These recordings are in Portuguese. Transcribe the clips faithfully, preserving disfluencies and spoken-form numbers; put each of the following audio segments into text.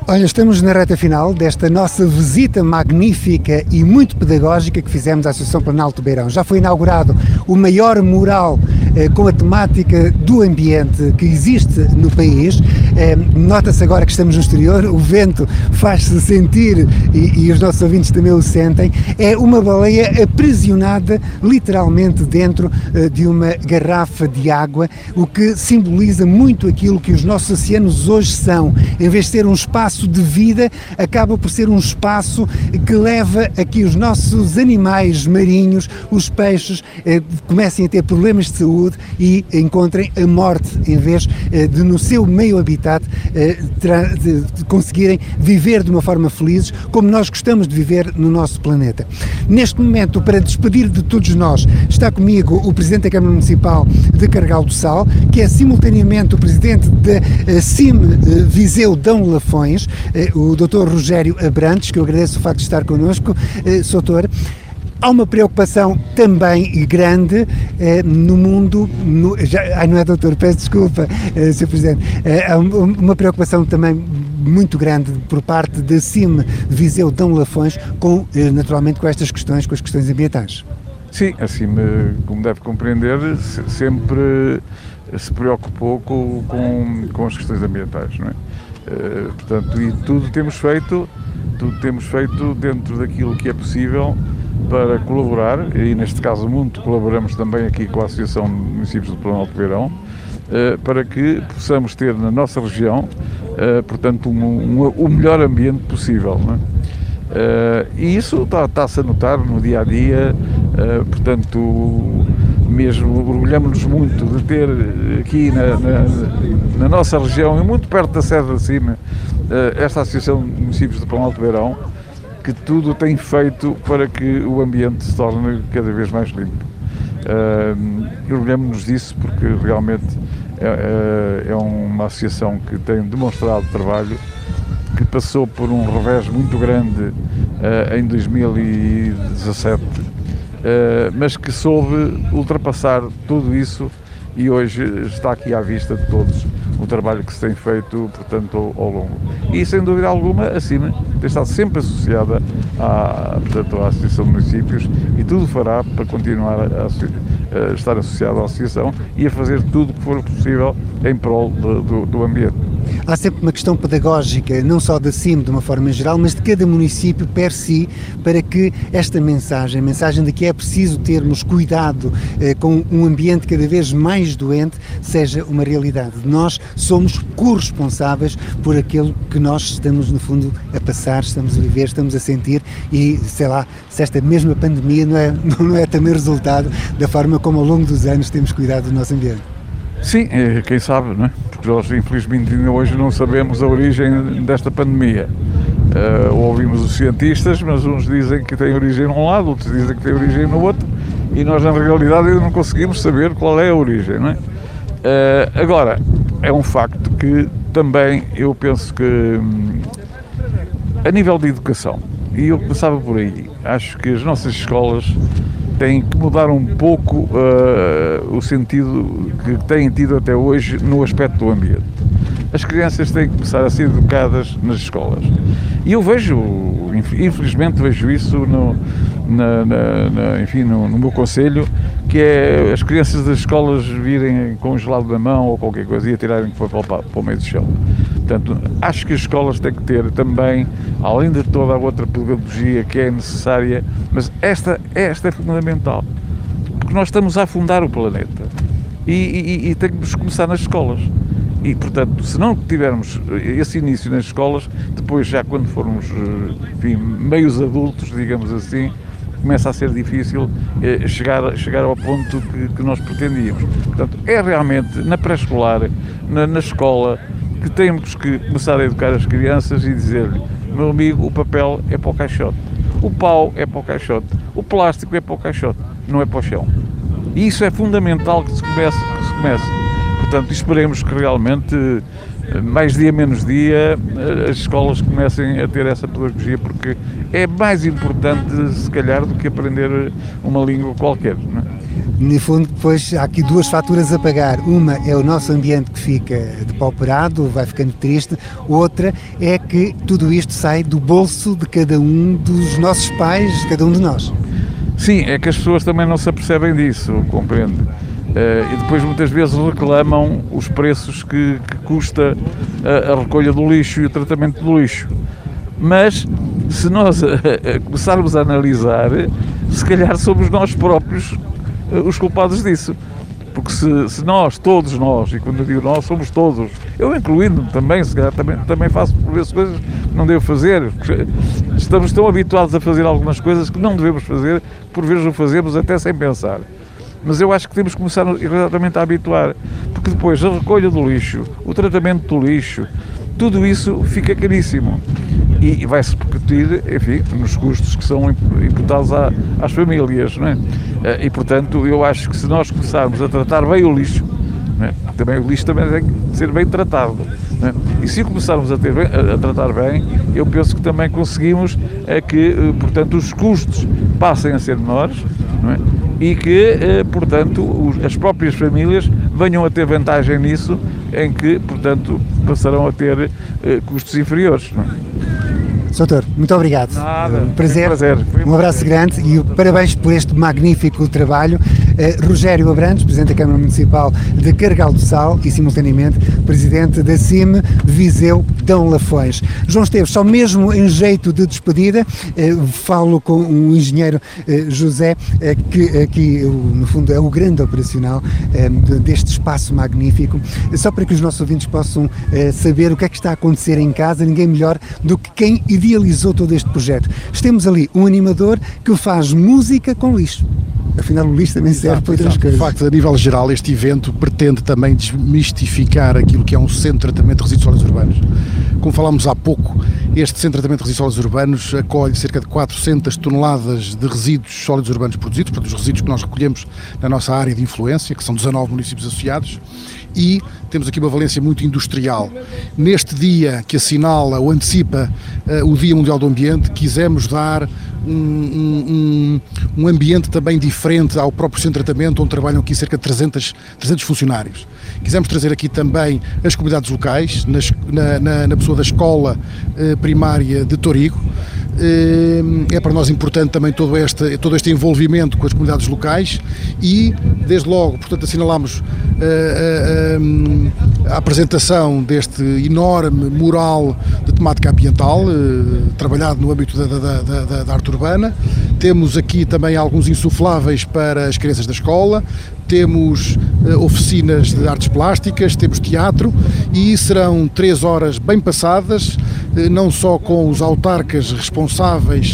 Olha, estamos na reta final desta nossa visita magnífica e muito pedagógica que fizemos à Associação Planalto Beirão. Já foi inaugurado o maior mural eh, com a temática do ambiente que existe no país. Eh, nota-se agora que estamos no exterior, o vento faz-se sentir e, e os nossos ouvintes também o sentem. É uma baleia aprisionada literalmente dentro eh, de uma garrafa de água, o que simboliza muito aquilo que os nossos oceanos hoje são. Em vez de ser um espaço de vida, acaba por ser um espaço que leva a que os nossos animais marinhos, os peixes, eh, comecem a ter problemas de saúde e encontrem a morte, em vez eh, de no seu meio habitat eh, tra- de, de conseguirem viver de uma forma feliz, como nós gostamos de viver no nosso planeta. Neste momento, para despedir de todos nós, está comigo o Presidente da Câmara Municipal de Carregal do Sal, que é simultaneamente o Presidente da eh, C I M eh, Viseu Dão Lafões, o doutor Rogério Abrantes, que eu agradeço o facto de estar connosco. doutor, há uma preocupação também grande eh, no mundo, no, já, ai, não é doutor, peço desculpa, eh, senhor Presidente, eh, há uma preocupação também muito grande por parte da C I M Viseu Dão Lafões, com, eh, naturalmente com estas questões, com as questões ambientais. Sim, a C I M, como deve compreender, sempre se preocupou com, com, com as questões ambientais, não é? Uh, portanto, e tudo temos feito, tudo temos feito dentro daquilo que é possível para colaborar, e neste caso muito colaboramos também aqui com a Associação de Municípios do Planalto Beirão, uh, para que possamos ter na nossa região, uh, portanto, um, um, o melhor ambiente possível, não é? Uh, e isso está-se a notar no dia-a-dia, uh, portanto, mesmo orgulhamos-nos muito de ter aqui na, na, na nossa região, e muito perto da sede da C I M, uh, esta Associação de Municípios do Planalto Beirão, que tudo tem feito para que o ambiente se torne cada vez mais limpo. Uh, orgulhamos-nos disso porque realmente é, é uma associação que tem demonstrado trabalho, que passou por um revés muito grande uh, em dois mil e dezassete, uh, mas que soube ultrapassar tudo isso e hoje está aqui à vista de todos o trabalho que se tem feito, portanto, ao, ao longo. E, sem dúvida alguma, a C I M tem estado sempre associada à, portanto, à Associação de Municípios, e tudo fará para continuar a, a, a estar associada à Associação e a fazer tudo o que for possível em prol de, do, do ambiente. Há sempre uma questão pedagógica, não só da C I M de uma forma geral, mas de cada município per si, para que esta mensagem, a mensagem de que é preciso termos cuidado eh, com um ambiente cada vez mais doente, seja uma realidade. Nós somos corresponsáveis por aquilo que nós estamos, no fundo, a passar, estamos a viver, estamos a sentir, e, sei lá, se esta mesma pandemia não é, não é também resultado da forma como ao longo dos anos temos cuidado do nosso ambiente. Sim, quem sabe, não é? Porque nós, infelizmente, ainda hoje não sabemos a origem desta pandemia. Uh, ouvimos os cientistas, mas uns dizem que tem origem num lado, outros dizem que tem origem no outro, e nós, na realidade, ainda não conseguimos saber qual é a origem, não é? Uh, agora, é um facto que também eu penso que, hum, a nível de educação, e eu começava por aí, acho que as nossas escolas têm que mudar um pouco uh, o sentido que têm tido até hoje no aspecto do ambiente. As crianças têm que começar a ser educadas nas escolas. E eu vejo, infelizmente vejo isso no, na, na, na, enfim, no, no meu concelho, que é as crianças das escolas virem com um gelado na mão ou qualquer coisa e atirarem para, para, para o meio do chão. Portanto, acho que as escolas têm que ter também, além de toda a outra pedagogia que é necessária, mas esta, esta é fundamental, porque nós estamos a afundar o planeta e, e, e temos que começar nas escolas. E, portanto, se não tivermos esse início nas escolas, depois já quando formos, enfim, meios adultos, digamos assim, começa a ser difícil eh, chegar, chegar ao ponto que, que nós pretendíamos. Portanto, é realmente na pré-escolar, na, na escola, que temos que começar a educar as crianças e dizer-lhe: meu amigo, o papel é para o caixote, o pau é para o caixote, o plástico é para o caixote, não é para o chão. E isso é fundamental que se comece, que se comece. Portanto, esperemos que realmente, mais dia menos dia, as escolas comecem a ter essa pedagogia, porque é mais importante, se calhar, do que aprender uma língua qualquer, não é? No fundo, depois há aqui duas faturas a pagar. Uma é o nosso ambiente que fica depauperado, vai ficando triste. Outra é que tudo isto sai do bolso de cada um dos nossos pais, de cada um de nós. Sim, é que as pessoas também não se apercebem disso, compreende? Uh, e depois muitas vezes reclamam os preços que, que custa a, a recolha do lixo e o tratamento do lixo. Mas se nós uh, uh, começarmos a analisar, se calhar somos nós próprios uh, os culpados disso. Porque se, se nós, todos nós, e quando eu digo nós, somos todos, eu incluindo-me também, se calhar também, também faço por vezes coisas que não devo fazer. Estamos tão habituados a fazer algumas coisas que não devemos fazer, por vezes o fazemos até sem pensar. Mas eu acho que temos que começar exatamente a habituar, porque depois a recolha do lixo, o tratamento do lixo, tudo isso fica caríssimo e vai-se repercutir, enfim, nos custos que são imputados à, às famílias, não é? E, portanto, eu acho que se nós começarmos a tratar bem o lixo, não é? Também o lixo também tem que ser bem tratado, não é? E se começarmos a, ter bem, a, a tratar bem, eu penso que também conseguimos é que, portanto, os custos passem a ser menores, não é? E que, portanto, as próprias famílias venham a ter vantagem nisso, em que, portanto, passarão a ter custos inferiores. Não é? Doutor, muito obrigado. Nada, um prazer, um, prazer. um abraço grande e parabéns por este magnífico trabalho. Uh, Rogério Abrantes, Presidente da Câmara Municipal de Carregal do Sal e, simultaneamente, Presidente da C I M Viseu Dão Lafões. João Esteves, só mesmo em jeito de despedida, uh, falo com o engenheiro uh, José, uh, que aqui, uh, no fundo, é o grande operacional uh, deste espaço magnífico, só para que os nossos ouvintes possam uh, saber o que é que está a acontecer em casa, ninguém melhor do que quem idealizou todo este projeto. Temos ali um animador que faz música com lixo. Afinal, o lixo também serve para outras coisas. De facto, a nível geral, este evento pretende também desmistificar aquilo que é um centro de tratamento de resíduos sólidos urbanos. Como falámos há pouco, este centro de tratamento de resíduos sólidos urbanos acolhe cerca de quatrocentas toneladas de resíduos sólidos urbanos produzidos, portanto, os resíduos que nós recolhemos na nossa área de influência, que são dezanove municípios associados, e temos aqui uma valência muito industrial. Neste dia que assinala ou antecipa uh, o Dia Mundial do Ambiente, quisemos dar um, um, um ambiente também diferente ao próprio centro de tratamento, onde trabalham aqui cerca de trezentos, trezentos funcionários. Quisemos trazer aqui também as comunidades locais, nas, na, na, na pessoa da escola uh, primária de Torigo. É para nós importante também todo este, todo este envolvimento com as comunidades locais e, desde logo, portanto, assinalamos a, a, a apresentação deste enorme mural de temática ambiental, trabalhado no âmbito da, da, da, da arte urbana. Temos aqui também alguns insufláveis para as crianças da escola, temos uh, oficinas de artes plásticas, temos teatro e serão três horas bem passadas, uh, não só com os autarcas responsáveis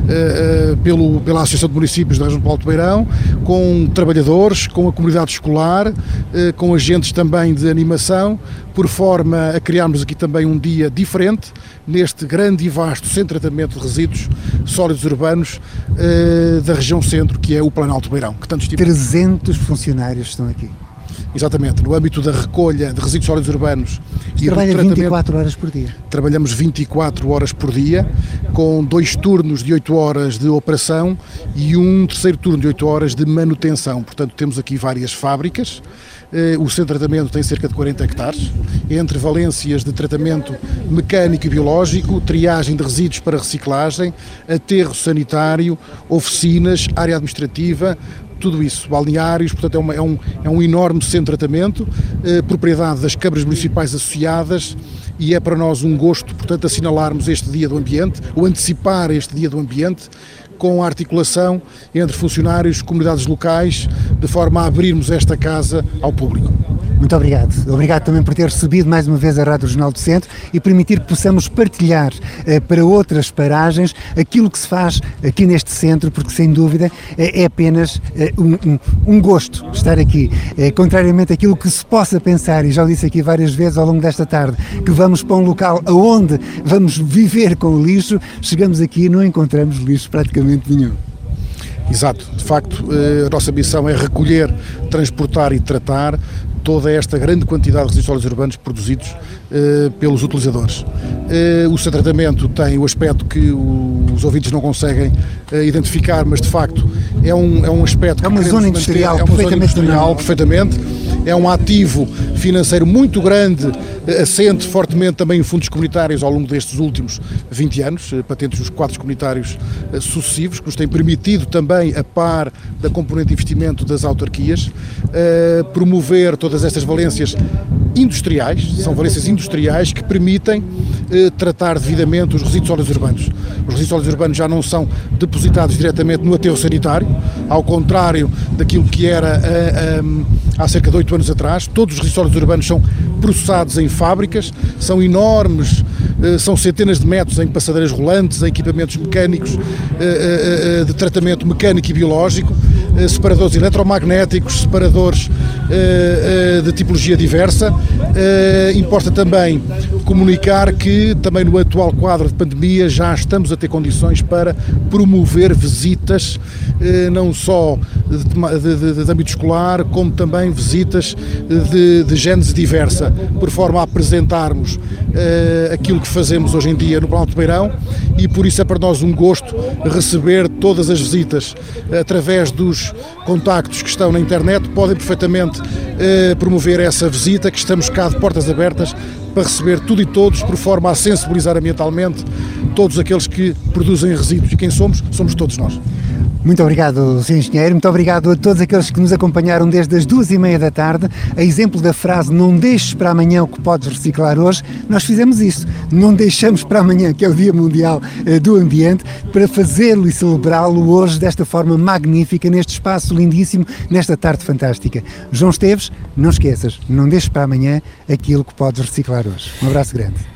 uh, uh, pelo, pela Associação de Municípios da Região de Alto Beirão, com trabalhadores, com a comunidade escolar, uh, com agentes também de animação, por forma a criarmos aqui também um dia diferente neste grande e vasto centro de tratamento de resíduos sólidos urbanos uh, da região centro, que é o Planalto Beirão, que tanto estima. trezentos funcionários estão aqui. Exatamente, no âmbito da recolha de resíduos sólidos urbanos. E trabalha vinte e quatro horas por dia? Trabalhamos vinte e quatro horas por dia, com dois turnos de oito horas de operação e um terceiro turno de oito horas de manutenção. Portanto, temos aqui várias fábricas. O centro de tratamento tem cerca de quarenta hectares, entre valências de tratamento mecânico e biológico, triagem de resíduos para reciclagem, aterro sanitário, oficinas, área administrativa, tudo isso, balneários, portanto é, uma, é, um, é um enorme centro de tratamento, eh, propriedade das câmaras municipais associadas, e é para nós um gosto, portanto, assinalarmos este Dia do Ambiente, ou antecipar este Dia do Ambiente, com a articulação entre funcionários, comunidades locais, de forma a abrirmos esta casa ao público. Muito obrigado. Obrigado também por ter recebido mais uma vez a Rádio Jornal do Centro e permitir que possamos partilhar eh, para outras paragens aquilo que se faz aqui neste centro, porque sem dúvida eh, é apenas eh, um, um, um gosto estar aqui. Eh, contrariamente àquilo que se possa pensar, e já o disse aqui várias vezes ao longo desta tarde, que vamos para um local onde vamos viver com o lixo, chegamos aqui e não encontramos lixo praticamente nenhum. Exato. De facto, a nossa missão é recolher, transportar e tratar toda esta grande quantidade de resíduos sólidos urbanos produzidos uh, pelos utilizadores. Uh, o seu tratamento tem o aspecto que o, os ouvintes não conseguem uh, identificar, mas de facto é um, é um aspecto é uma que zona industrial, manter, é uma perfeitamente, zona industrial perfeitamente, é um ativo financeiro muito grande, assente fortemente também em fundos comunitários ao longo destes últimos vinte anos, patentes dos quadros comunitários sucessivos, que nos têm permitido também, a par da componente de investimento das autarquias, promover todas estas valências industriais, são valências industriais que permitem eh, tratar devidamente os resíduos sólidos urbanos. Os resíduos sólidos urbanos já não são depositados diretamente no aterro sanitário, ao contrário daquilo que era eh, um, há cerca de oito anos atrás. Todos os resíduos sólidos urbanos são processados em fábricas, são enormes, eh, são centenas de metros em passadeiras rolantes, em equipamentos mecânicos eh, eh, de tratamento mecânico e biológico, eh, separadores eletromagnéticos, separadores eh, eh, de tipologia diversa. Uh, importa também comunicar que também no atual quadro de pandemia já estamos a ter condições para promover visitas uh, não só de, de, de, de âmbito escolar, como também visitas de, de gênese diversa, por forma a apresentarmos uh, aquilo que fazemos hoje em dia no Planalto Beirão, e por isso é para nós um gosto receber todas as visitas uh, através dos contactos que estão na internet. Podem perfeitamente uh, promover essa visita, que estamos cá de portas abertas para receber tudo e todos, por forma a sensibilizar ambientalmente todos aqueles que produzem resíduos. E quem somos? Somos todos nós. Muito obrigado, senhor Engenheiro, muito obrigado a todos aqueles que nos acompanharam desde as duas e meia da tarde. A exemplo da frase "não deixes para amanhã o que podes reciclar hoje", nós fizemos isso. Não deixamos para amanhã, que é o Dia Mundial eh, do Ambiente, para fazê-lo e celebrá-lo hoje desta forma magnífica, neste espaço lindíssimo, nesta tarde fantástica. João Esteves, não esqueças, não deixes para amanhã aquilo que podes reciclar hoje. Um abraço grande.